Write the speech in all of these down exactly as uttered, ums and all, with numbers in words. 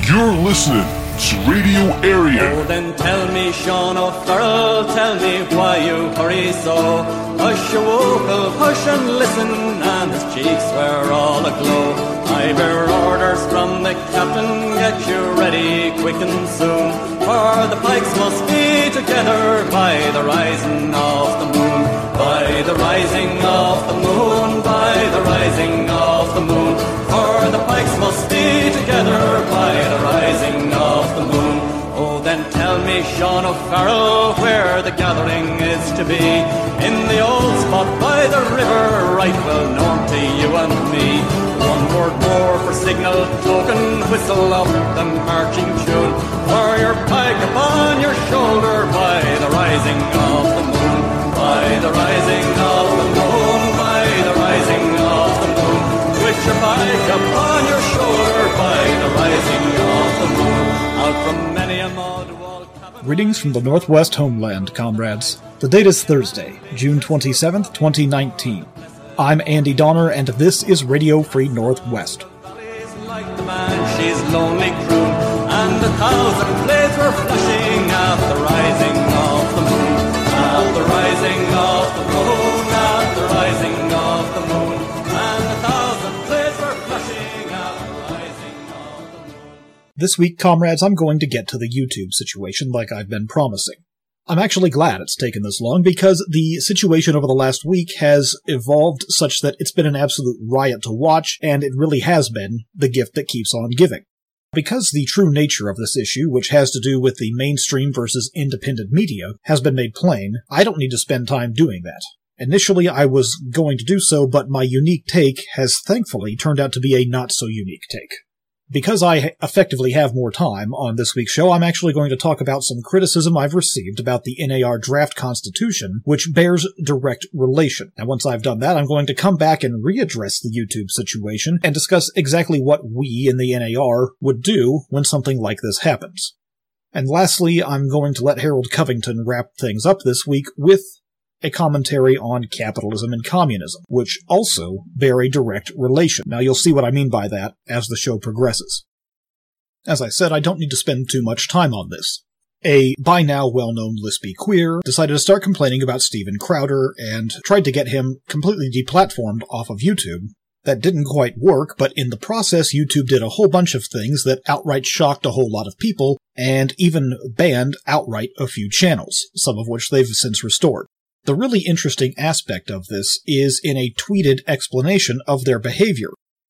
You're listening to Radio Area. Oh, then tell me, Sean O'Farrell, tell me why you hurry so. Hush your vocal, hush and listen, and his cheeks were all aglow. I bear orders from the captain, get you ready quick and soon, for the pikes must be together by the rising of the moon. By the rising of the moon, by the rising of the moon, for the pikes must be together by the rising of the moon. Oh, then tell me, Sean O'Farrell, where the gathering is to be. In the old spot by the river, right well known to you and me. One word more for signal token, whistle up the marching tune, for your pike upon your shoulder by the rising of the moon. By the rising of the moon, by the rising of the moon, with your pike upon your shoulder by the rising of the moon. Out from many a mud wall cabin. Greetings from the Northwest homeland, comrades. The date is Thursday, June twenty-seventh, twenty nineteen. I'm Andy Donner, and this is Radio Free Northwest. Like the Banshee's lonely croon, and a thousand blades were flashing at the rising of the moon. At the rising of the moon, at the rising of the moon, and a thousand blades were flashing at the rising of the moon. This week, comrades, I'm going to get to the YouTube situation like I've been promising. I'm actually glad it's taken this long, because the situation over the last week has evolved such that it's been an absolute riot to watch, and it really has been the gift that keeps on giving. Because the true nature of this issue, which has to do with the mainstream versus independent media, has been made plain, I don't need to spend time doing that. Initially, I was going to do so, but my unique take has thankfully turned out to be a not-so-unique take. Because I effectively have more time on this week's show, I'm actually going to talk about some criticism I've received about the N A R draft constitution, which bears direct relation. And once I've done that, I'm going to come back and readdress the YouTube situation and discuss exactly what we in the N A R would do when something like this happens. And lastly, I'm going to let Harold Covington wrap things up this week with a commentary on capitalism and communism, which also bear a direct relation. Now, you'll see what I mean by that as the show progresses. As I said, I don't need to spend too much time on this. A by now well-known lispy queer decided to start complaining about Steven Crowder and tried to get him completely deplatformed off of YouTube. That didn't quite work, but in the process, YouTube did a whole bunch of things that outright shocked a whole lot of people, and even banned outright a few channels, some of which they've since restored. The really interesting aspect of this is in a tweeted explanation of their behavior.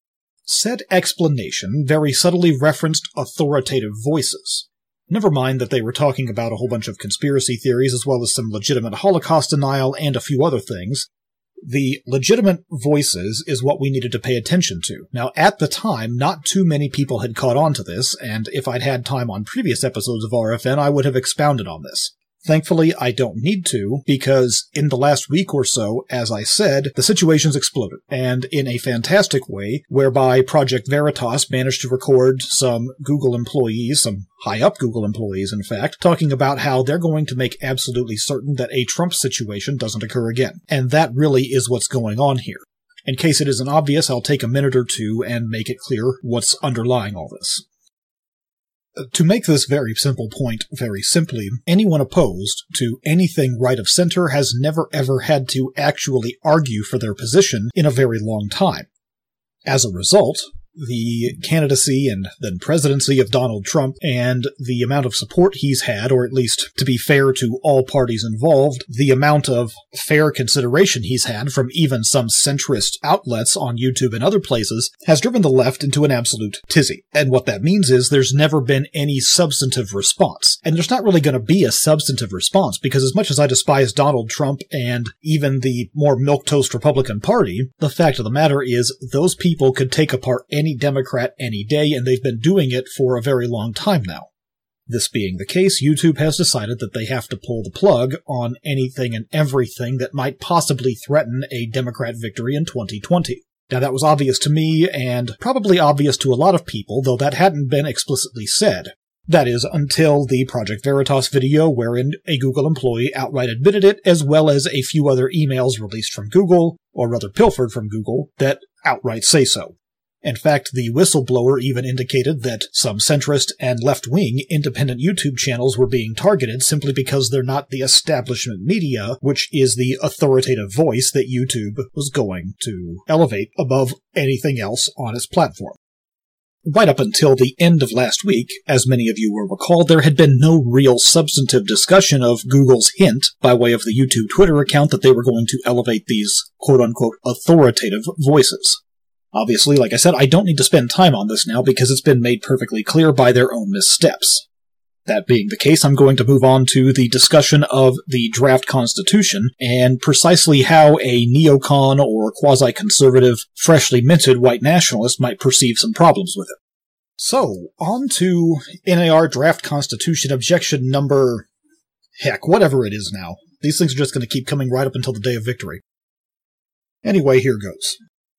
Said explanation very subtly referenced authoritative voices. Never mind that they were talking about a whole bunch of conspiracy theories as well as some legitimate Holocaust denial and a few other things. The legitimate voices is what we needed to pay attention to. Now, at the time, not too many people had caught on to this, and if I'd had time on previous episodes of R F N, I would have expounded on this. Thankfully, I don't need to, because in the last week or so, as I said, the situation's exploded, and in a fantastic way, whereby Project Veritas managed to record some Google employees, some high-up Google employees, in fact, talking about how they're going to make absolutely certain that a Trump situation doesn't occur again. And that really is what's going on here. In case it isn't obvious, I'll take a minute or two and make it clear what's underlying all this. To make this very simple point very simply, anyone opposed to anything right of center has never ever had to actually argue for their position in a very long time. As a result, the candidacy and then presidency of Donald Trump and the amount of support he's had, or at least, to be fair to all parties involved, the amount of fair consideration he's had from even some centrist outlets on YouTube and other places, has driven the left into an absolute tizzy. And what that means is there's never been any substantive response. And there's not really going to be a substantive response, because as much as I despise Donald Trump and even the more milquetoast Republican Party, the fact of the matter is those people could take apart any any Democrat any day, and they've been doing it for a very long time now. This being the case, YouTube has decided that they have to pull the plug on anything and everything that might possibly threaten a Democrat victory in twenty twenty. Now, that was obvious to me, and probably obvious to a lot of people, though that hadn't been explicitly said. That is, until the Project Veritas video wherein a Google employee outright admitted it, as well as a few other emails released from Google, or rather pilfered from Google, that outright say so. In fact, the whistleblower even indicated that some centrist and left-wing independent YouTube channels were being targeted simply because they're not the establishment media, which is the authoritative voice that YouTube was going to elevate above anything else on its platform. Right up until the end of last week, as many of you will recall, there had been no real substantive discussion of Google's hint by way of the YouTube Twitter account that they were going to elevate these quote-unquote authoritative voices. Obviously, like I said, I don't need to spend time on this now because it's been made perfectly clear by their own missteps. That being the case, I'm going to move on to the discussion of the draft constitution and precisely how a neocon or quasi-conservative, freshly minted white nationalist might perceive some problems with it. So, on to N A R draft constitution objection number... heck, whatever it is now. These things are just going to keep coming right up until the day of victory. Anyway, here goes.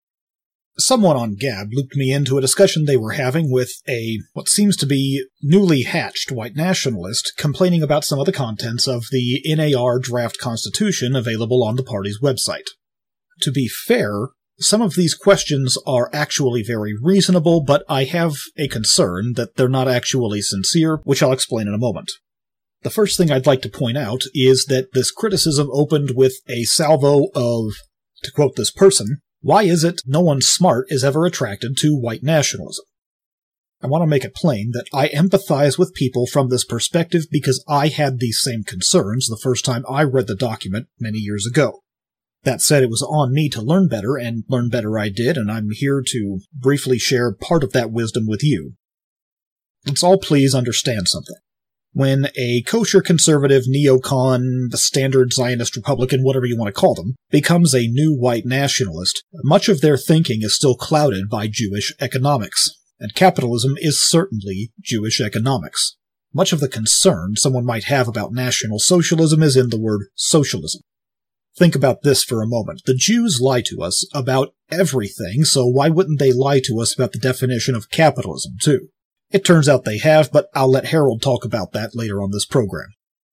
Someone on Gab looped me into a discussion they were having with a, what seems to be, newly hatched white nationalist complaining about some of the contents of the N A R draft constitution available on the party's website. To be fair, some of these questions are actually very reasonable, but I have a concern that they're not actually sincere, which I'll explain in a moment. The first thing I'd like to point out is that this criticism opened with a salvo of, to quote this person, "Why is it no one smart is ever attracted to white nationalism?" I want to make it plain that I empathize with people from this perspective because I had these same concerns the first time I read the document many years ago. That said, it was on me to learn better, and learn better I did, and I'm here to briefly share part of that wisdom with you. Let's all please understand something. When a kosher conservative, neocon, the standard Zionist Republican, whatever you want to call them, becomes a new white nationalist, much of their thinking is still clouded by Jewish economics, and capitalism is certainly Jewish economics. Much of the concern someone might have about National Socialism is in the word socialism. Think about this for a moment. The Jews lie to us about everything, so why wouldn't they lie to us about the definition of capitalism, too? It turns out they have, but I'll let Harold talk about that later on this program.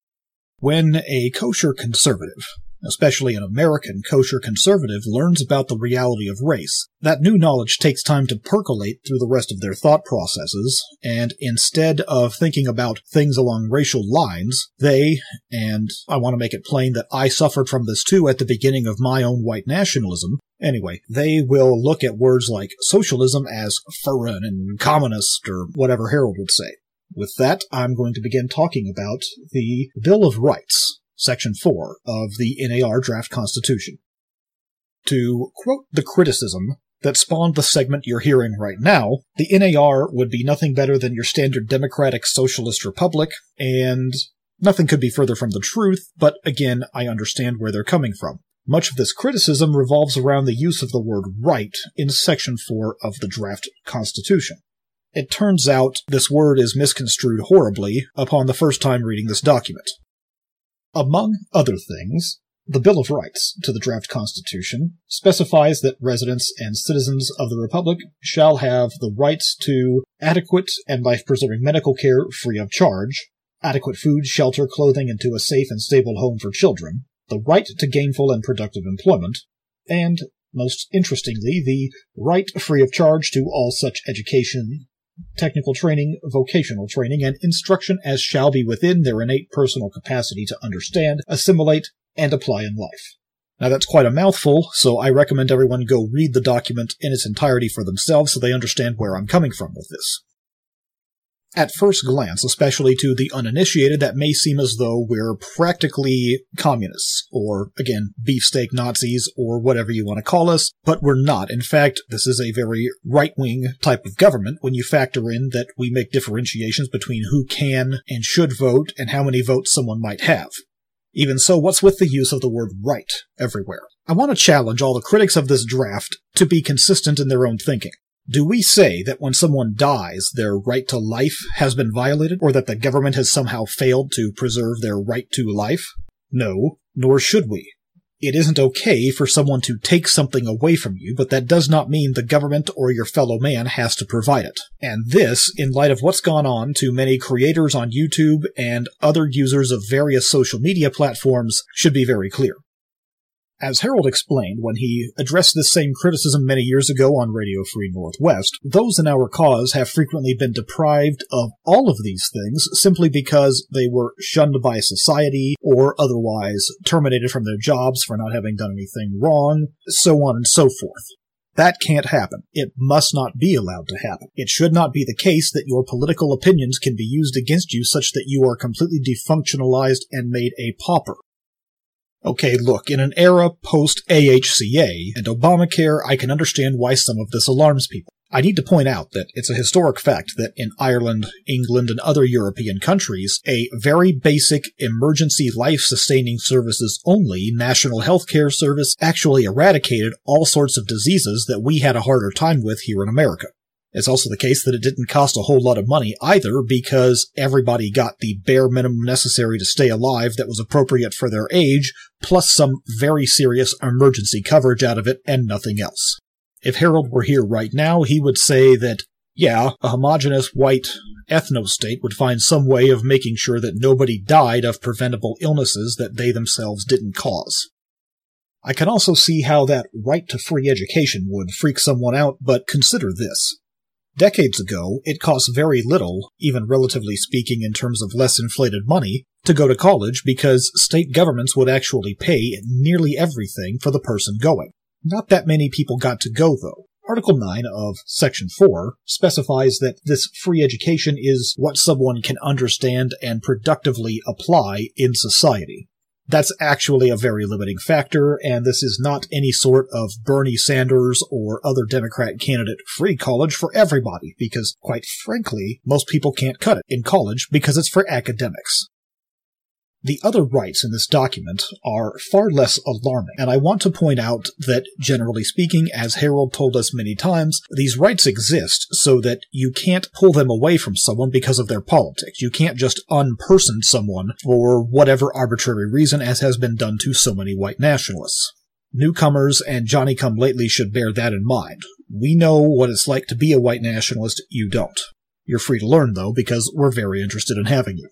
When a kosher conservative, especially an American kosher conservative, learns about the reality of race, that new knowledge takes time to percolate through the rest of their thought processes, and instead of thinking about things along racial lines, they, and I want to make it plain that I suffered from this too at the beginning of my own white nationalism, anyway, they will look at words like socialism as foreign and communist, or whatever Harold would say. With that, I'm going to begin talking about the Bill of Rights, Section four of the N A R Draft Constitution. To quote the criticism that spawned the segment you're hearing right now, the N A R would be nothing better than your standard democratic socialist republic, and nothing could be further from the truth, but again, I understand where they're coming from. Much of this criticism revolves around the use of the word right in Section four of the Draft Constitution. It turns out this word is misconstrued horribly upon the first time reading this document. Among other things, the Bill of Rights to the Draft Constitution specifies that residents and citizens of the Republic shall have the rights to adequate and life-preserving medical care free of charge, adequate food, shelter, clothing, and to a safe and stable home for children, the right to gainful and productive employment, and, most interestingly, the right free of charge to all such education, technical training, vocational training, and instruction as shall be within their innate personal capacity to understand, assimilate, and apply in life. Now that's quite a mouthful, so I recommend everyone go read the document in its entirety for themselves so they understand where I'm coming from with this. At first glance, especially to the uninitiated, that may seem as though we're practically communists, or, again, beefsteak Nazis, or whatever you want to call us, but we're not. In fact, this is a very right-wing type of government when you factor in that we make differentiations between who can and should vote and how many votes someone might have. Even so, what's with the use of the word right everywhere? I want to challenge all the critics of this draft to be consistent in their own thinking. Do we say that when someone dies, their right to life has been violated, or that the government has somehow failed to preserve their right to life? No, nor should we. It isn't okay for someone to take something away from you, but that does not mean the government or your fellow man has to provide it. And this, in light of what's gone on to many creators on YouTube and other users of various social media platforms, should be very clear. As Harold explained when he addressed this same criticism many years ago on Radio Free Northwest, those in our cause have frequently been deprived of all of these things simply because they were shunned by society or otherwise terminated from their jobs for not having done anything wrong, so on and so forth. That can't happen. It must not be allowed to happen. It should not be the case that your political opinions can be used against you such that you are completely defunctionalized and made a pauper. Okay, look, in an era post-A H C A and Obamacare, I can understand why some of this alarms people. I need to point out that it's a historic fact that in Ireland, England, and other European countries, a very basic emergency life-sustaining services only national health care service actually eradicated all sorts of diseases that we had a harder time with here in America. It's also the case that it didn't cost a whole lot of money either because everybody got the bare minimum necessary to stay alive that was appropriate for their age, plus some very serious emergency coverage out of it and nothing else. If Harold were here right now, he would say that, yeah, a homogeneous white ethno-state would find some way of making sure that nobody died of preventable illnesses that they themselves didn't cause. I can also see how that right to free education would freak someone out, but consider this. Decades ago, it cost very little, even relatively speaking in terms of less inflated money, to go to college because state governments would actually pay nearly everything for the person going. Not that many people got to go, though. Article nine of Section four specifies that this free education is what someone can understand and productively apply in society. That's actually a very limiting factor, and this is not any sort of Bernie Sanders or other Democrat candidate free college for everybody, because, quite frankly, most people can't cut it in college because it's for academics. The other rights in this document are far less alarming, and I want to point out that, generally speaking, as Harold told us many times, these rights exist so that you can't pull them away from someone because of their politics. You can't just unperson someone for whatever arbitrary reason, as has been done to so many white nationalists. Newcomers and Johnny-come-lately should bear that in mind. We know what it's like to be a white nationalist, you don't. You're free to learn, though, because we're very interested in having you.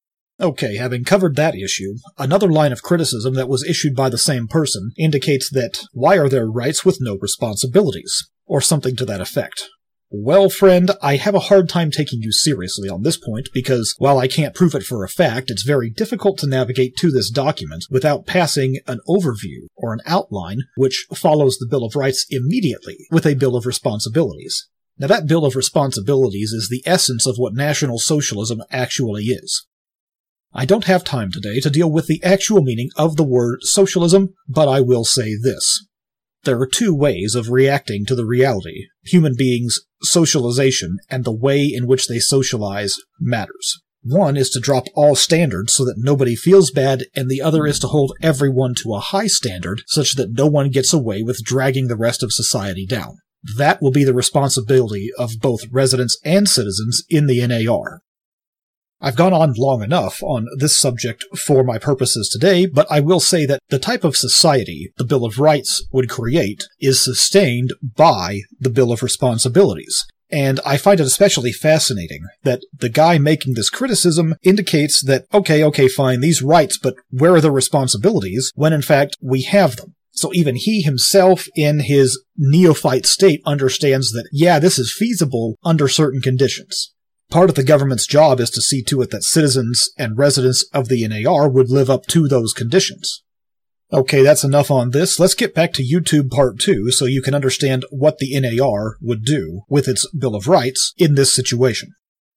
Okay, having covered that issue, another line of criticism that was issued by the same person indicates that why are there rights with no responsibilities, or something to that effect. Well, friend, I have a hard time taking you seriously on this point because, while I can't prove it for a fact, it's very difficult to navigate to this document without passing an overview or an outline which follows the Bill of Rights immediately with a Bill of Responsibilities. Now, that Bill of Responsibilities is the essence of what National Socialism actually is. I don't have time today to deal with the actual meaning of the word socialism, but I will say this. There are two ways of reacting to the reality. Human beings' socialization and the way in which they socialize matters. One is to drop all standards so that nobody feels bad, and the other is to hold everyone to a high standard such that no one gets away with dragging the rest of society down. That will be the responsibility of both residents and citizens in the N A R. I've gone on long enough on this subject for my purposes today, but I will say that the type of society the Bill of Rights would create is sustained by the Bill of Responsibilities. And I find it especially fascinating that the guy making this criticism indicates that, okay, okay, fine, these rights, but where are the responsibilities, when in fact we have them. So even he himself, in his neophyte state, understands that, yeah, this is feasible under certain conditions. Part of the government's job is to see to it that citizens and residents of the N A R would live up to those conditions. Okay, that's enough on this. Let's get back to YouTube Part two so you can understand what the N A R would do with its Bill of Rights in this situation.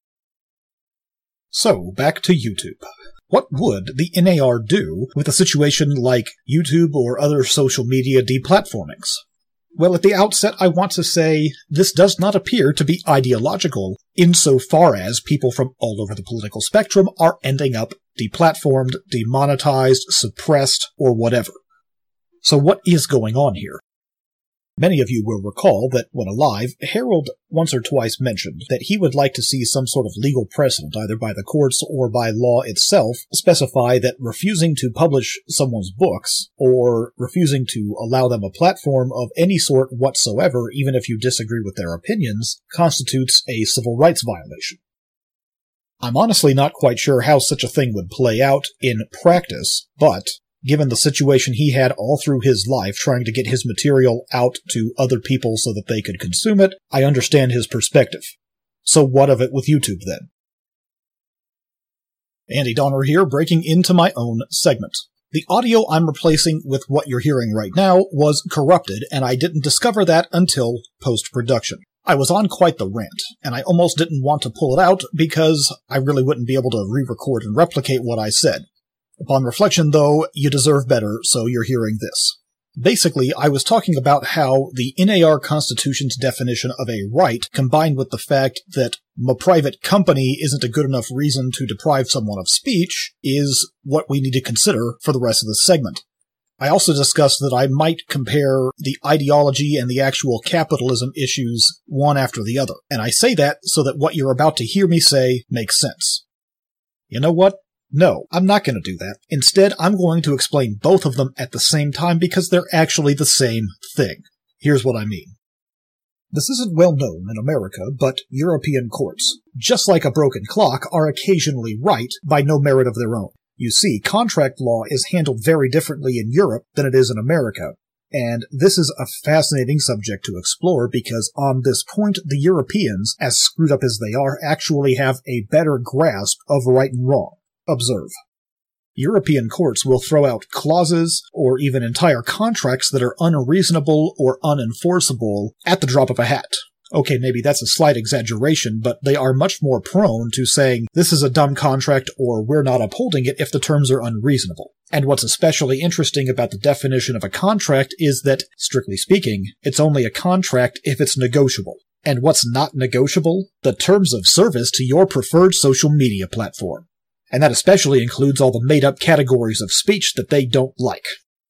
So, back to YouTube. What would the N A R do with a situation like YouTube or other social media deplatformings? Well, at the outset, I want to say this does not appear to be ideological insofar as people from all over the political spectrum are ending up deplatformed, demonetized, suppressed, or whatever. So what is going on here? Many of you will recall that when alive, Harold once or twice mentioned that he would like to see some sort of legal precedent, either by the courts or by law itself, specify that refusing to publish someone's books, or refusing to allow them a platform of any sort whatsoever, even if you disagree with their opinions, constitutes a civil rights violation. I'm honestly not quite sure how such a thing would play out in practice, but Given the situation he had all through his life trying to get his material out to other people so that they could consume it, I understand his perspective. So what of it with YouTube then? Andy Donner here, breaking into my own segment. The audio I'm replacing with what you're hearing right now was corrupted, and I didn't discover that until post-production. I was on quite the rant, and I almost didn't want to pull it out because I really wouldn't be able to re-record and replicate what I said. Upon reflection, though, you deserve better, so you're hearing this. Basically, I was talking about how the N A R Constitution's definition of a right, combined with the fact that a private company isn't a good enough reason to deprive someone of speech, is what we need to consider for the rest of this segment. I also discussed that I might compare the ideology and the actual capitalism issues one after the other, and I say that so that what you're about to hear me say makes sense. You know what? No, I'm not going to do that. Instead, I'm going to explain both of them at the same time because they're actually the same thing. Here's what I mean. This isn't well known in America, but European courts, just like a broken clock, are occasionally right by no merit of their own. You see, contract law is handled very differently in Europe than it is in America, and this is a fascinating subject to explore because on this point, the Europeans, as screwed up as they are, actually have a better grasp of right and wrong. Observe. European courts will throw out clauses or even entire contracts that are unreasonable or unenforceable at the drop of a hat. Okay, maybe that's a slight exaggeration, but they are much more prone to saying this is a dumb contract or we're not upholding it if the terms are unreasonable. And what's especially interesting about the definition of a contract is that, strictly speaking, it's only a contract if it's negotiable. And what's not negotiable? The terms of service to your preferred social media platform. And that especially includes all the made-up categories of speech that they don't like.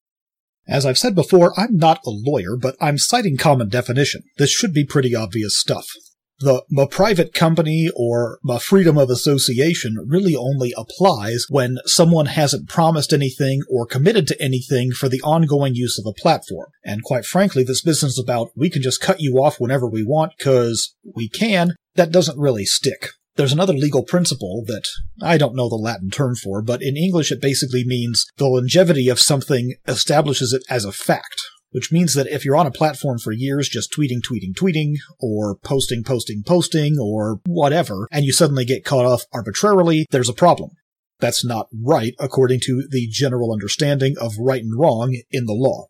As I've said before, I'm not a lawyer, but I'm citing common definition. This should be pretty obvious stuff. The "my private company" or "my freedom of association" really only applies when someone hasn't promised anything or committed to anything for the ongoing use of a platform. And quite frankly, this business about we can just cut you off whenever we want because we can, that doesn't really stick. There's another legal principle that I don't know the Latin term for, but in English it basically means the longevity of something establishes it as a fact, which means that if you're on a platform for years just tweeting, tweeting, tweeting, or posting, posting, posting, or whatever, and you suddenly get caught off arbitrarily, there's a problem. That's not right according to the general understanding of right and wrong in the law.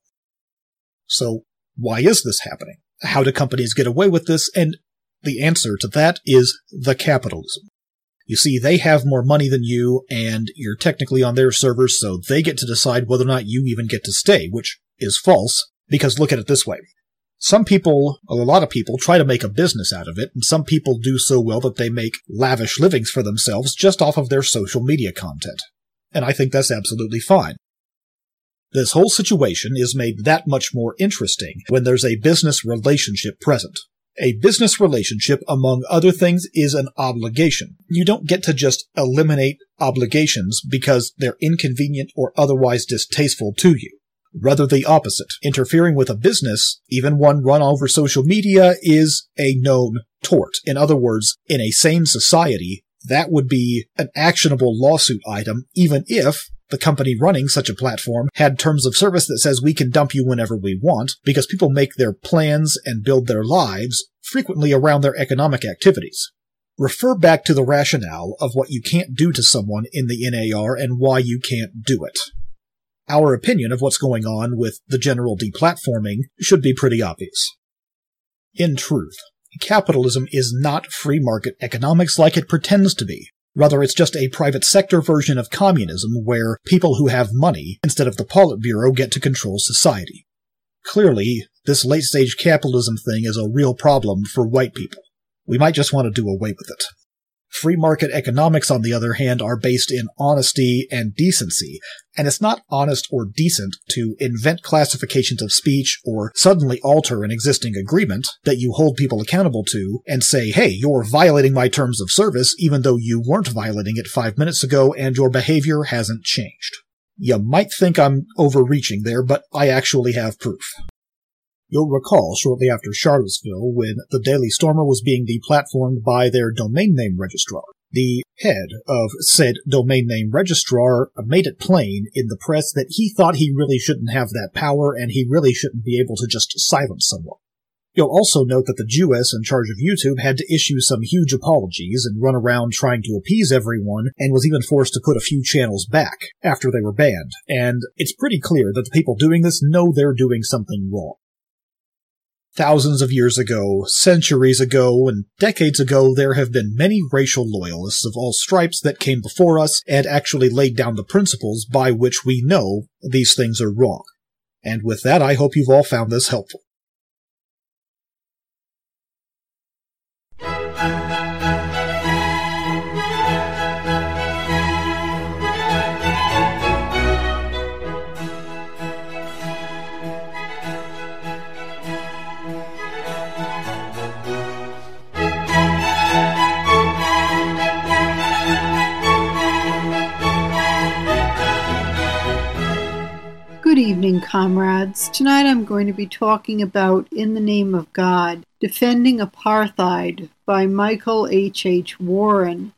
So, why is this happening? How do companies get away with this? And the answer to that is the capitalism. You see, they have more money than you, and you're technically on their servers, so they get to decide whether or not you even get to stay, which is false, because look at it this way. Some people, a lot of people, try to make a business out of it, and some people do so well that they make lavish livings for themselves just off of their social media content. And I think that's absolutely fine. This whole situation is made that much more interesting when there's a business relationship present. A business relationship, among other things, is an obligation. You don't get to just eliminate obligations because they're inconvenient or otherwise distasteful to you. Rather the opposite. Interfering with a business, even one run over social media, is a known tort. In other words, in a sane society, that would be an actionable lawsuit item, even if the company running such a platform had terms of service that says we can dump you whenever we want, because people make their plans and build their lives frequently around their economic activities. Refer back to the rationale of what you can't do to someone in the N A R and why you can't do it. Our opinion of what's going on with the general deplatforming should be pretty obvious. In truth, capitalism is not free market economics like it pretends to be. Rather, it's just a private sector version of communism where people who have money, instead of the Politburo, get to control society. Clearly, this late-stage capitalism thing is a real problem for white people. We might just want to do away with it. Free market economics, on the other hand, are based in honesty and decency, and it's not honest or decent to invent classifications of speech or suddenly alter an existing agreement that you hold people accountable to and say, hey, you're violating my terms of service even though you weren't violating it five minutes ago and your behavior hasn't changed. You might think I'm overreaching there, but I actually have proof. You'll recall shortly after Charlottesville when the Daily Stormer was being deplatformed by their domain name registrar. The head of said domain name registrar made it plain in the press that he thought he really shouldn't have that power and he really shouldn't be able to just silence someone. You'll also note that the Jewess in charge of YouTube had to issue some huge apologies and run around trying to appease everyone, and was even forced to put a few channels back after they were banned, and it's pretty clear that the people doing this know they're doing something wrong. Thousands of years ago, centuries ago, and decades ago, there have been many racial loyalists of all stripes that came before us and actually laid down the principles by which we know these things are wrong. And with that, I hope you've all found this helpful. Good evening, comrades. Tonight I'm going to be talking about In the Name of God, Defending Apartheid by Michael H H Warren.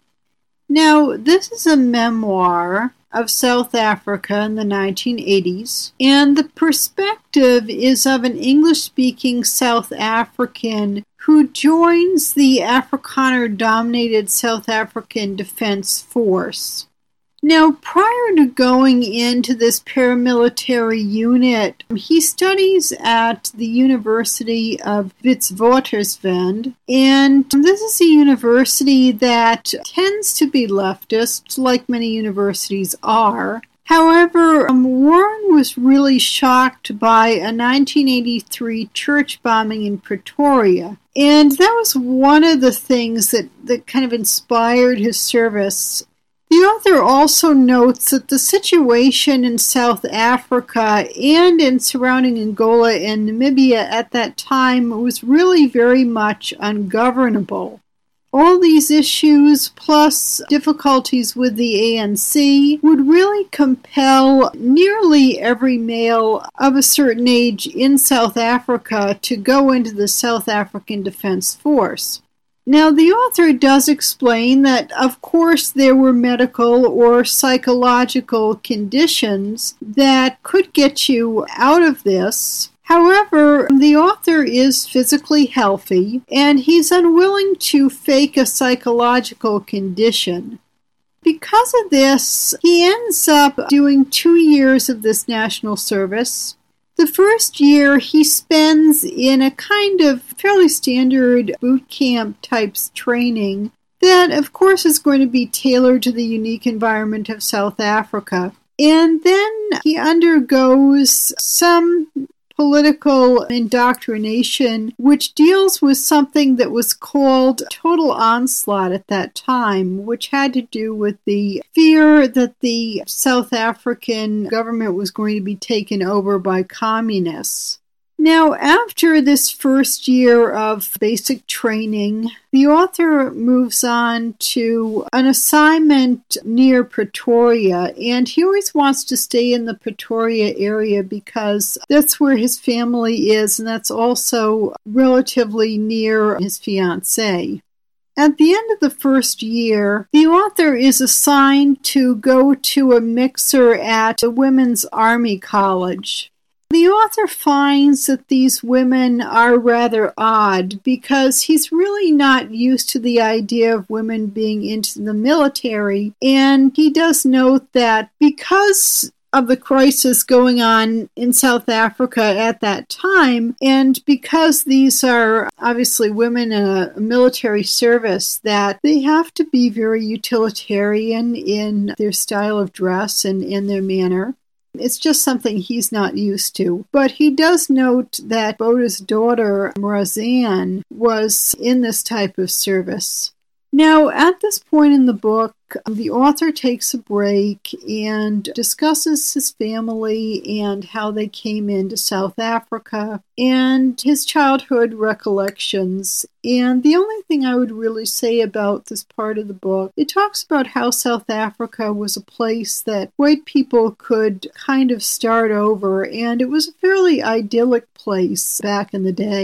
Now, this is a memoir of South Africa in the nineteen eighties, and the perspective is of an English-speaking South African who joins the Afrikaner-dominated South African Defense Force. Now, prior to going into this paramilitary unit, he studies at the University of Witwatersrand, and this is a university that tends to be leftist, like many universities are. However, um, Warren was really shocked by a nineteen eighty-three church bombing in Pretoria, and that was one of the things that, that kind of inspired his service. The author also notes that the situation in South Africa and in surrounding Angola and Namibia at that time was really very much ungovernable. All these issues, plus difficulties with the A N C, would really compel nearly every male of a certain age in South Africa to go into the South African Defense Force. Now, the author does explain that, of course, there were medical or psychological conditions that could get you out of this. However, the author is physically healthy, and he's unwilling to fake a psychological condition. Because of this, he ends up doing two years of this national service. The first year he spends in a kind of fairly standard boot camp types training that, of course, is going to be tailored to the unique environment of South Africa. And then he undergoes some political indoctrination, which deals with something that was called total onslaught at that time, which had to do with the fear that the South African government was going to be taken over by communists. Now, after this first year of basic training, the author moves on to an assignment near Pretoria, and he always wants to stay in the Pretoria area because that's where his family is, and that's also relatively near his fiancée. At the end of the first year, the author is assigned to go to a mixer at a women's army college. The author finds that these women are rather odd because he's really not used to the idea of women being into the military, and he does note that because of the crisis going on in South Africa at that time, and because these are obviously women in a military service, that they have to be very utilitarian in their style of dress and in their manner. It's just something he's not used to. But he does note that Boda's daughter, Razan, was in this type of service. Now, at this point in the book, the author takes a break and discusses his family and how they came into South Africa and his childhood recollections. And the only thing I would really say about this part of the book, it talks about how South Africa was a place that white people could kind of start over, and it was a fairly idyllic place back in the day.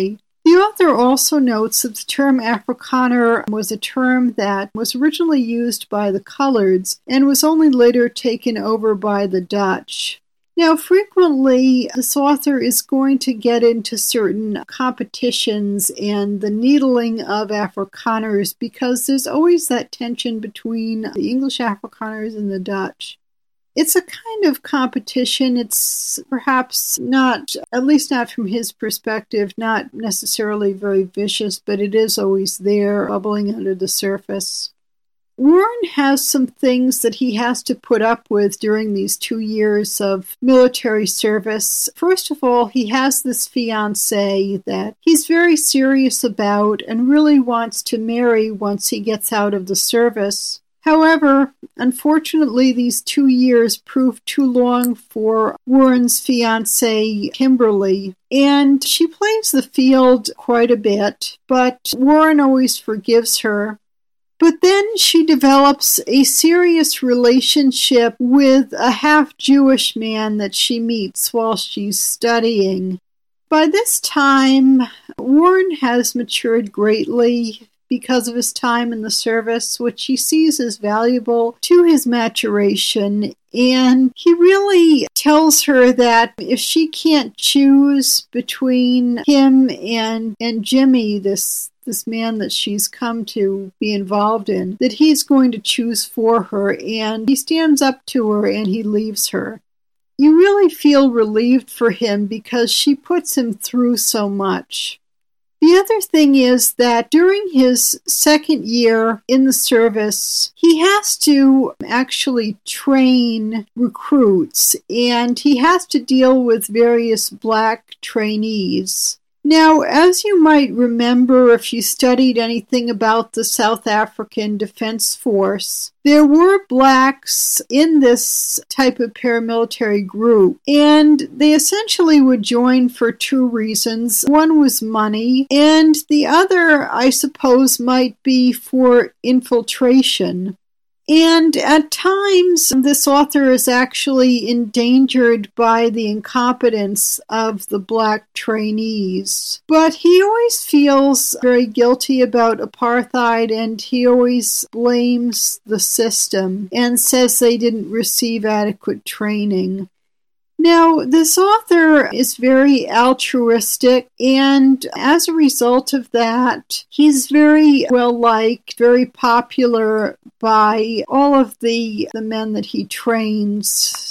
The author also notes that the term Afrikaner was a term that was originally used by the Coloreds and was only later taken over by the Dutch. Now, frequently, this author is going to get into certain competitions and the needling of Afrikaners because there's always that tension between the English Afrikaners and the Dutch. It's a kind of competition. It's perhaps not, at least not from his perspective, not necessarily very vicious, but it is always there, bubbling under the surface. Warren has some things that he has to put up with during these two years of military service. First of all, he has this fiancée that he's very serious about and really wants to marry once he gets out of the service. However, unfortunately, these two years proved too long for Warren's fiancée, Kimberly, and she plays the field quite a bit, but Warren always forgives her. But then she develops a serious relationship with a half-Jewish man that she meets while she's studying. By this time, Warren has matured greatly because of his time in the service, which he sees as valuable to his maturation. And he really tells her that if she can't choose between him and, and Jimmy, this this man that she's come to be involved in, that he's going to choose for her, and he stands up to her and he leaves her. You really feel relieved for him because she puts him through so much. The other thing is that during his second year in the service, he has to actually train recruits, and he has to deal with various black trainees. Now, as you might remember if you studied anything about the South African Defense Force, there were blacks in this type of paramilitary group, and they essentially would join for two reasons. One was money, and the other, I suppose, might be for infiltration. And at times, this author is actually endangered by the incompetence of the black trainees. But he always feels very guilty about apartheid, and he always blames the system and says they didn't receive adequate training. Now, this author is very altruistic, and as a result of that, he's very well-liked, very popular by all of the, the men that he trains,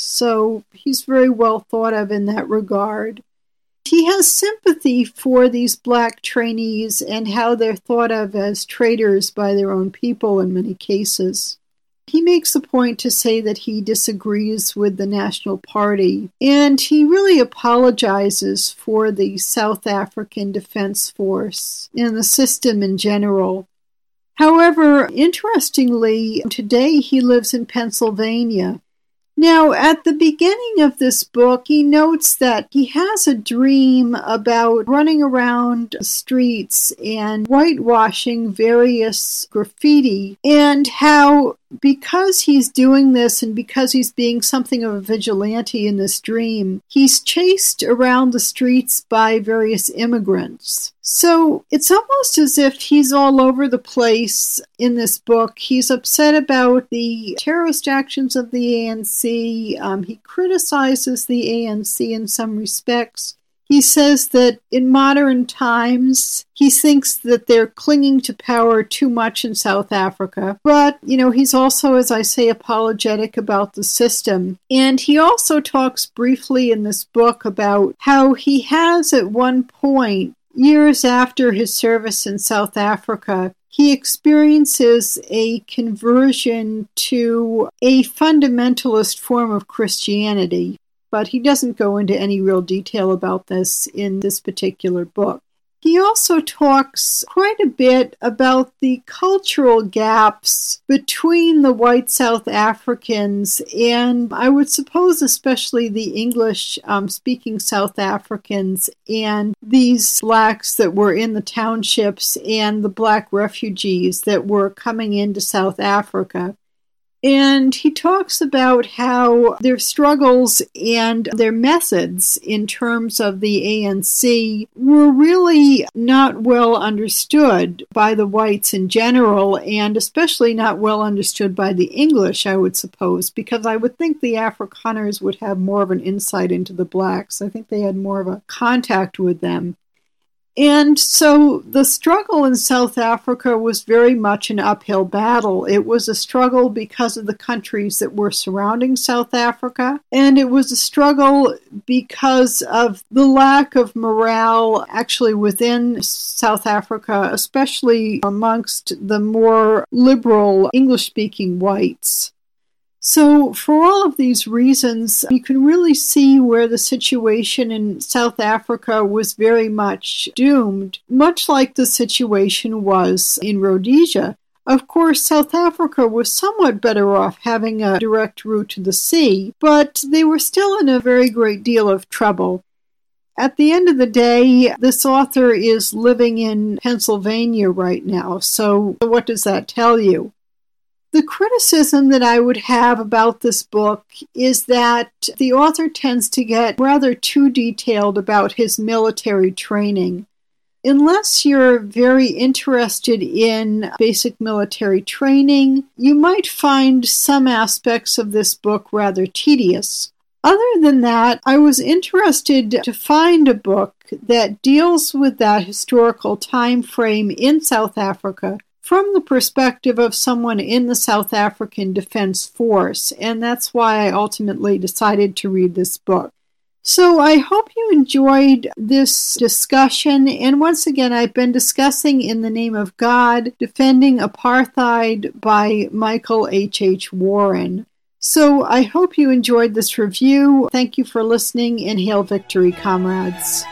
so he's very well thought of in that regard. He has sympathy for these black trainees and how they're thought of as traitors by their own people in many cases. He makes a point to say that he disagrees with the National Party, and he really apologizes for the South African Defense Force and the system in general. However, interestingly, today he lives in Pennsylvania. Now, at the beginning of this book, he notes that he has a dream about running around streets and whitewashing various graffiti, and how because he's doing this and because he's being something of a vigilante in this dream, he's chased around the streets by various immigrants. So it's almost as if he's all over the place in this book. He's upset about the terrorist actions of the A N C. Um, he criticizes the A N C in some respects. He says that in modern times, he thinks that they're clinging to power too much in South Africa. But, you know, he's also, as I say, apologetic about the system. And he also talks briefly in this book about how he has at one point, years after his service in South Africa, he experiences a conversion to a fundamentalist form of Christianity. But he doesn't go into any real detail about this in this particular book. He also talks quite a bit about the cultural gaps between the white South Africans and, I would suppose, especially the English-speaking um, South Africans and these blacks that were in the townships and the black refugees that were coming into South Africa. And he talks about how their struggles and their methods in terms of the A N C were really not well understood by the whites in general, and especially not well understood by the English, I would suppose, because I would think the Afrikaners would have more of an insight into the blacks. I think they had more of a contact with them. And so the struggle in South Africa was very much an uphill battle. It was a struggle because of the countries that were surrounding South Africa, and it was a struggle because of the lack of morale actually within South Africa, especially amongst the more liberal English-speaking whites. So for all of these reasons, you can really see where the situation in South Africa was very much doomed, much like the situation was in Rhodesia. Of course, South Africa was somewhat better off having a direct route to the sea, but they were still in a very great deal of trouble. At the end of the day, this author is living in Pennsylvania right now, so what does that tell you? The criticism that I would have about this book is that the author tends to get rather too detailed about his military training. Unless you're very interested in basic military training, you might find some aspects of this book rather tedious. Other than that, I was interested to find a book that deals with that historical time frame in South Africa from the perspective of someone in the South African Defense Force, and that's why I ultimately decided to read this book. So I hope you enjoyed this discussion, and once again, I've been discussing In the Name of God, Defending Apartheid by Michael H H Warren. So I hope you enjoyed this review. Thank you for listening, and hail victory, comrades.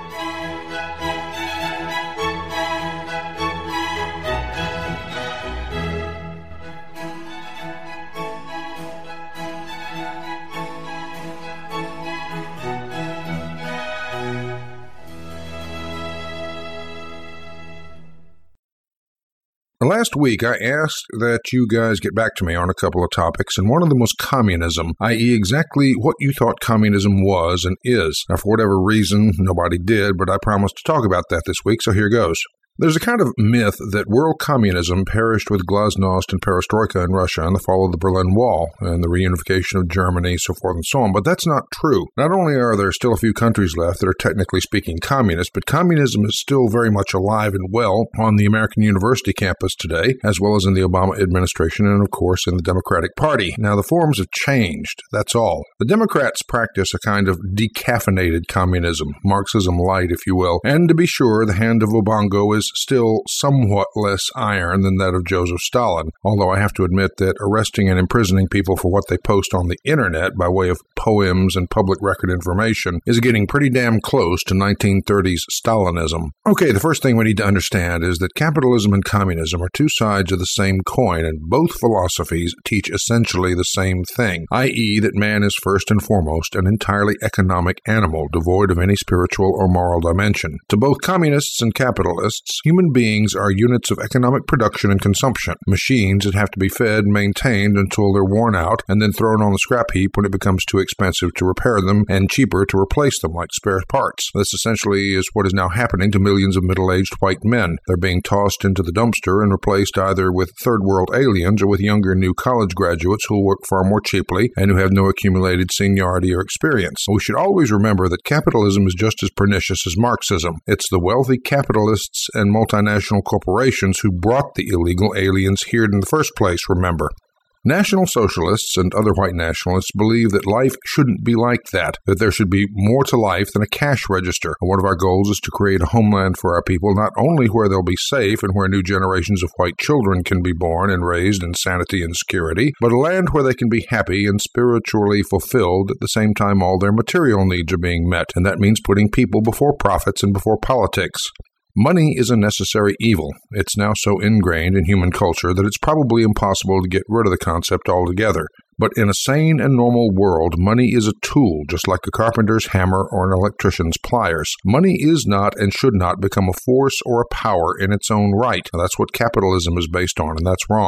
Last week, I asked that you guys get back to me on a couple of topics, and one of them was communism, that is exactly what you thought communism was and is. Now, for whatever reason, nobody did, but I promised to talk about that this week, so here goes. There's a kind of myth that world communism perished with glasnost and perestroika in Russia and the fall of the Berlin Wall and the reunification of Germany, so forth and so on, but that's not true. Not only are there still a few countries left that are technically speaking communist, but communism is still very much alive and well on the American University campus today, as well as in the Obama administration and, of course, in the Democratic Party. Now, the forms have changed, that's all. The Democrats practice a kind of decaffeinated communism, Marxism light, if you will, and to be sure, the hand of Obongo is still somewhat less iron than that of Joseph Stalin, although I have to admit that arresting and imprisoning people for what they post on the internet by way of poems and public record information is getting pretty damn close to nineteen thirties Stalinism. Okay, the first thing we need to understand is that capitalism and communism are two sides of the same coin, and both philosophies teach essentially the same thing, that is that man is first and foremost an entirely economic animal, devoid of any spiritual or moral dimension. To both communists and capitalists, human beings are units of economic production and consumption, machines that have to be fed and maintained until they're worn out and then thrown on the scrap heap when it becomes too expensive to repair them and cheaper to replace them like spare parts. This essentially is what is now happening to millions of middle-aged white men. They're being tossed into the dumpster and replaced either with third-world aliens or with younger new college graduates who will work far more cheaply and who have no accumulated seniority or experience. We should always remember that capitalism is just as pernicious as Marxism. It's the wealthy capitalists and multinational corporations who brought the illegal aliens here in the first place, remember. National Socialists and other white nationalists believe that life shouldn't be like that, that there should be more to life than a cash register. One of our goals is to create a homeland for our people, not only where they'll be safe and where new generations of white children can be born and raised in sanity and security, but a land where they can be happy and spiritually fulfilled at the same time all their material needs are being met, and that means putting people before profits and before politics. Money is a necessary evil. It's now so ingrained in human culture that it's probably impossible to get rid of the concept altogether. But in a sane and normal world, money is a tool, just like a carpenter's hammer or an electrician's pliers. Money is not and should not become a force or a power in its own right. Now, that's what capitalism is based on, and that's wrong.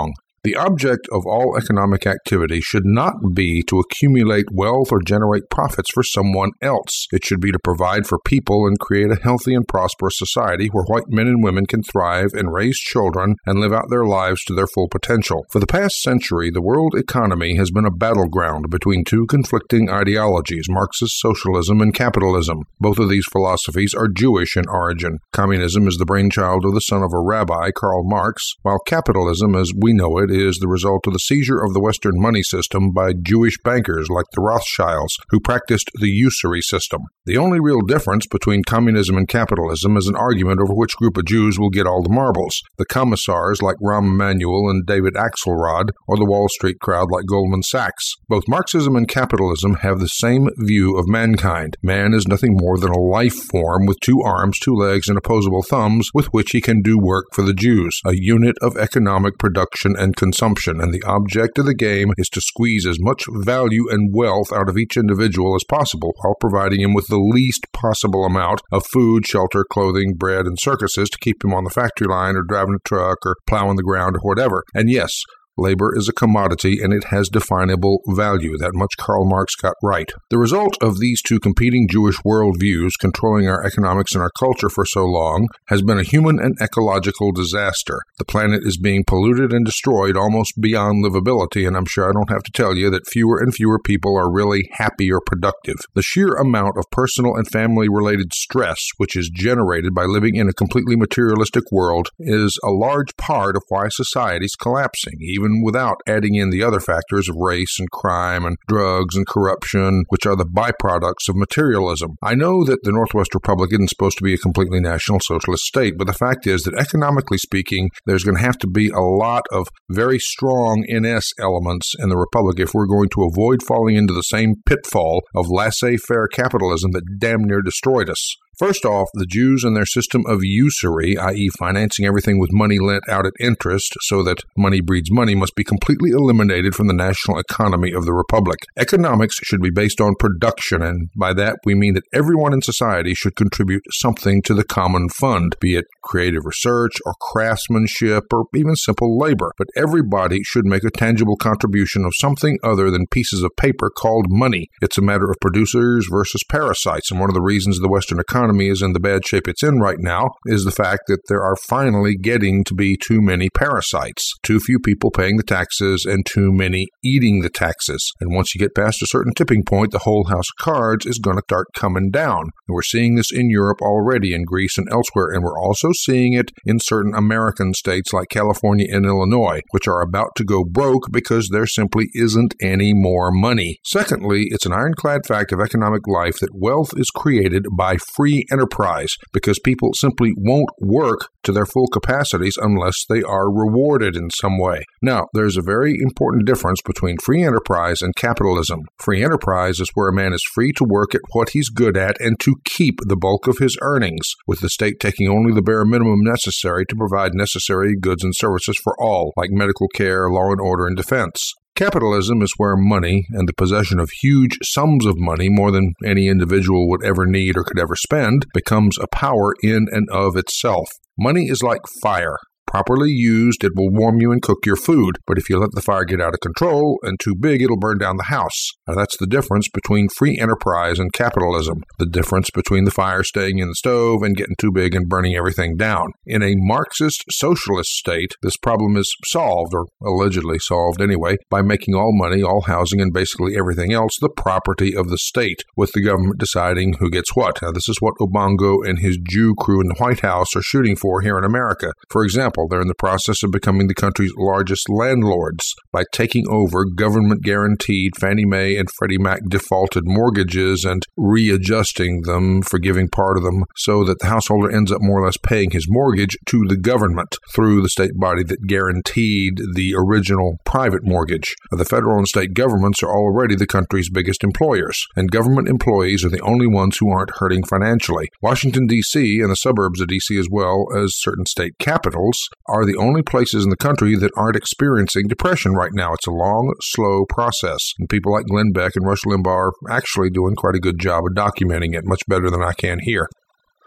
The object of all economic activity should not be to accumulate wealth or generate profits for someone else. It should be to provide for people and create a healthy and prosperous society where white men and women can thrive and raise children and live out their lives to their full potential. For the past century, the world economy has been a battleground between two conflicting ideologies, Marxist socialism and capitalism. Both of these philosophies are Jewish in origin. Communism is the brainchild of the son of a rabbi, Karl Marx, while capitalism, as we know it, is the result of the seizure of the Western money system by Jewish bankers like the Rothschilds, who practiced the usury system. The only real difference between communism and capitalism is an argument over which group of Jews will get all the marbles, the commissars like Rahm Emanuel and David Axelrod, or the Wall Street crowd like Goldman Sachs. Both Marxism and capitalism have the same view of mankind. Man is nothing more than a life form with two arms, two legs, and opposable thumbs with which he can do work for the Jews, a unit of economic production and consumption, and the object of the game is to squeeze as much value and wealth out of each individual as possible while providing him with the least possible amount of food, shelter, clothing, bread, and circuses to keep him on the factory line or driving a truck or plowing the ground or whatever. And yes, labor is a commodity, and it has definable value. That much Karl Marx got right. The result of these two competing Jewish worldviews controlling our economics and our culture for so long has been a human and ecological disaster. The planet is being polluted and destroyed almost beyond livability, and I'm sure I don't have to tell you that fewer and fewer people are really happy or productive. The sheer amount of personal and family-related stress which is generated by living in a completely materialistic world is a large part of why society is collapsing, even Even without adding in the other factors of race and crime and drugs and corruption, which are the byproducts of materialism. I know that the Northwest Republic isn't supposed to be a completely national socialist state, but the fact is that economically speaking, there's going to have to be a lot of very strong N S elements in the Republic if we're going to avoid falling into the same pitfall of laissez-faire capitalism that damn near destroyed us. First off, the Jews and their system of usury, that is financing everything with money lent out at interest so that money breeds money, must be completely eliminated from the national economy of the Republic. Economics should be based on production, and by that we mean that everyone in society should contribute something to the common fund, be it creative research or craftsmanship or even simple labor. But everybody should make a tangible contribution of something other than pieces of paper called money. It's a matter of producers versus parasites, and one of the reasons the Western economy is in the bad shape it's in right now is the fact that there are finally getting to be too many parasites, too few people paying the taxes and too many eating the taxes. And once you get past a certain tipping point, the whole house of cards is going to start coming down. And we're seeing this in Europe already, in Greece and elsewhere, and we're also seeing it in certain American states like California and Illinois, which are about to go broke because there simply isn't any more money. Secondly, it's an ironclad fact of economic life that wealth is created by free enterprise because people simply won't work to their full capacities unless they are rewarded in some way. Now, there's a very important difference between free enterprise and capitalism. Free enterprise is where a man is free to work at what he's good at and to keep the bulk of his earnings, with the state taking only the bare minimum necessary to provide necessary goods and services for all, like medical care, law and order, and defense. Capitalism is where money and the possession of huge sums of money, more than any individual would ever need or could ever spend, becomes a power in and of itself. Money is like fire. Properly used, it will warm you and cook your food, but if you let the fire get out of control and too big, it'll burn down the house. Now that's the difference between free enterprise and capitalism, the difference between the fire staying in the stove and getting too big and burning everything down. In a Marxist socialist state, this problem is solved, or allegedly solved anyway, by making all money, all housing, and basically everything else the property of the state, with the government deciding who gets what. Now this is what Obongo and his Jew crew in the White House are shooting for here in America. For example, they're in the process of becoming the country's largest landlords by taking over government-guaranteed Fannie Mae and Freddie Mac defaulted mortgages and readjusting them, forgiving part of them, so that the householder ends up more or less paying his mortgage to the government through the state body that guaranteed the original private mortgage. The federal and state governments are already the country's biggest employers, and government employees are the only ones who aren't hurting financially. Washington, D C, and the suburbs of D C as well as certain state capitals are the only places in the country that aren't experiencing depression right now. It's a long, slow process, and people like Glenn Beck and Rush Limbaugh are actually doing quite a good job of documenting it, much better than I can here.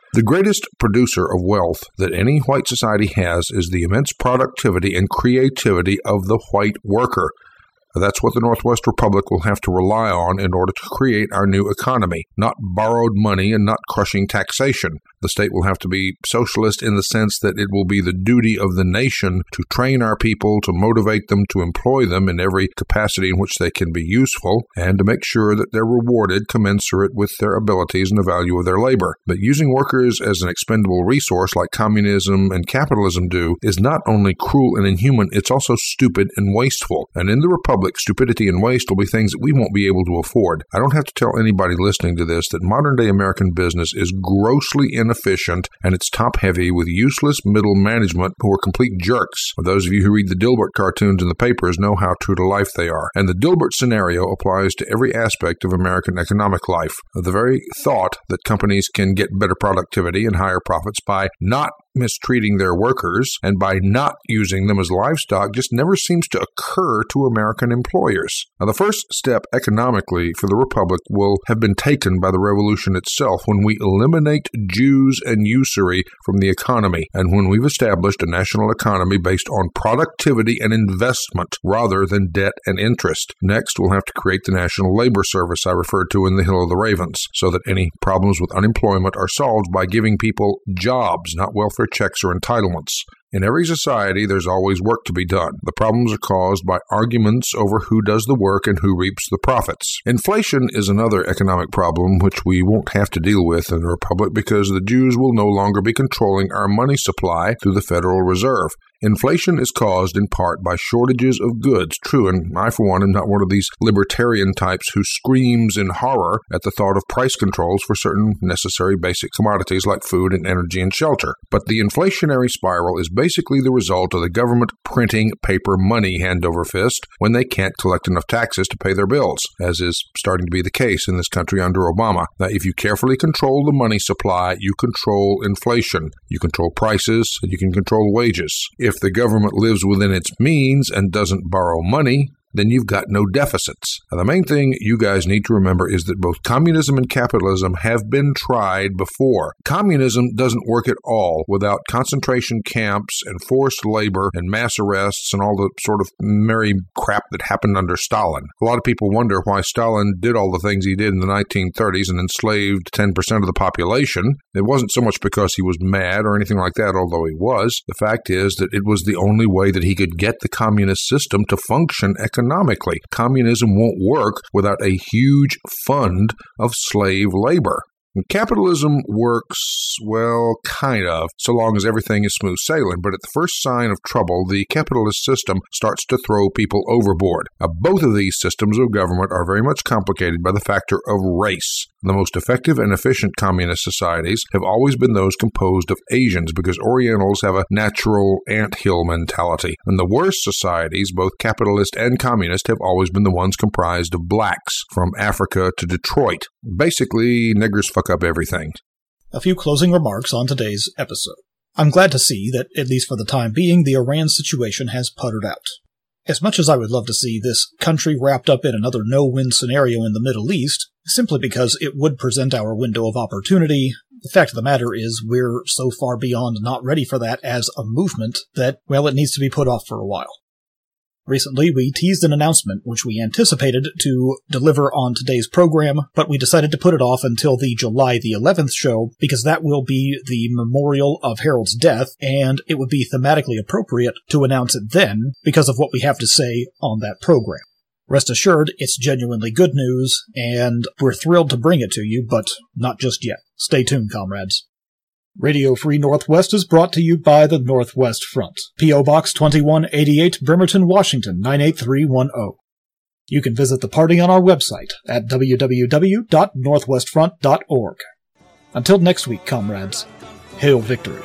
The greatest producer of wealth that any white society has is the immense productivity and creativity of the white worker. That's what the Northwest Republic will have to rely on in order to create our new economy, not borrowed money and not crushing taxation. The state will have to be socialist in the sense that it will be the duty of the nation to train our people, to motivate them, to employ them in every capacity in which they can be useful, and to make sure that they're rewarded commensurate with their abilities and the value of their labor. But using workers as an expendable resource like communism and capitalism do is not only cruel and inhuman, it's also stupid and wasteful. And in the Republic, stupidity and waste will be things that we won't be able to afford. I don't have to tell anybody listening to this that modern-day American business is grossly inefficient and it's top-heavy with useless middle management who are complete jerks. Those of you who read the Dilbert cartoons in the papers know how true to life they are. And the Dilbert scenario applies to every aspect of American economic life. The very thought that companies can get better productivity and higher profits by not mistreating their workers and by not using them as livestock just never seems to occur to American employers. Now, the first step economically for the Republic will have been taken by the Revolution itself when we eliminate Jews and usury from the economy and when we've established a national economy based on productivity and investment rather than debt and interest. Next, we'll have to create the National Labor Service I referred to in The Hill of the Ravens so that any problems with unemployment are solved by giving people jobs, not welfare checks or entitlements. In every society, there's always work to be done. The problems are caused by arguments over who does the work and who reaps the profits. Inflation is another economic problem which we won't have to deal with in the Republic because the Jews will no longer be controlling our money supply through the Federal Reserve. Inflation is caused in part by shortages of goods. True, and I, for one, am not one of these libertarian types who screams in horror at the thought of price controls for certain necessary basic commodities like food and energy and shelter. But the inflationary spiral is basically the result of the government printing paper money hand over fist when they can't collect enough taxes to pay their bills, as is starting to be the case in this country under Obama. Now, if you carefully control the money supply, you control inflation. You control prices, and you can control wages. If the government lives within its means and doesn't borrow money, then you've got no deficits. Now, the main thing you guys need to remember is that both communism and capitalism have been tried before. Communism doesn't work at all without concentration camps and forced labor and mass arrests and all the sort of merry crap that happened under Stalin. A lot of people wonder why Stalin did all the things he did in the nineteen thirties and enslaved ten percent of the population. It wasn't so much because he was mad or anything like that, although he was. The fact is that it was the only way that he could get the communist system to function economically. Economically, communism won't work without a huge fund of slave labor. And capitalism works, well, kind of, so long as everything is smooth sailing. But at the first sign of trouble, the capitalist system starts to throw people overboard. Now, both of these systems of government are very much complicated by the factor of race. The most effective and efficient communist societies have always been those composed of Asians because Orientals have a natural anthill mentality. And the worst societies, both capitalist and communist, have always been the ones comprised of blacks, from Africa to Detroit. Basically, niggers fuck up everything. A few closing remarks on today's episode. I'm glad to see that, at least for the time being, the Iran situation has puttered out. As much as I would love to see this country wrapped up in another no-win scenario in the Middle East, simply because it would present our window of opportunity, the fact of the matter is we're so far beyond not ready for that as a movement that, well, it needs to be put off for a while. Recently, we teased an announcement which we anticipated to deliver on today's program, but we decided to put it off until the July the eleventh show because that will be the memorial of Harold's death, and it would be thematically appropriate to announce it then because of what we have to say on that program. Rest assured, it's genuinely good news, and we're thrilled to bring it to you, but not just yet. Stay tuned, comrades. Radio Free Northwest is brought to you by the Northwest Front. P O. Box twenty-one eighty-eight, Bremerton, Washington, nine eight three one zero. You can visit the party on our website at w w w dot northwest front dot org. Until next week, comrades, hail victory.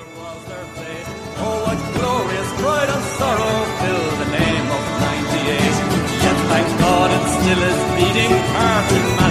Oh, what glorious pride and sorrow fill the name of ninety-eight. Yet thank God it still is beating heart in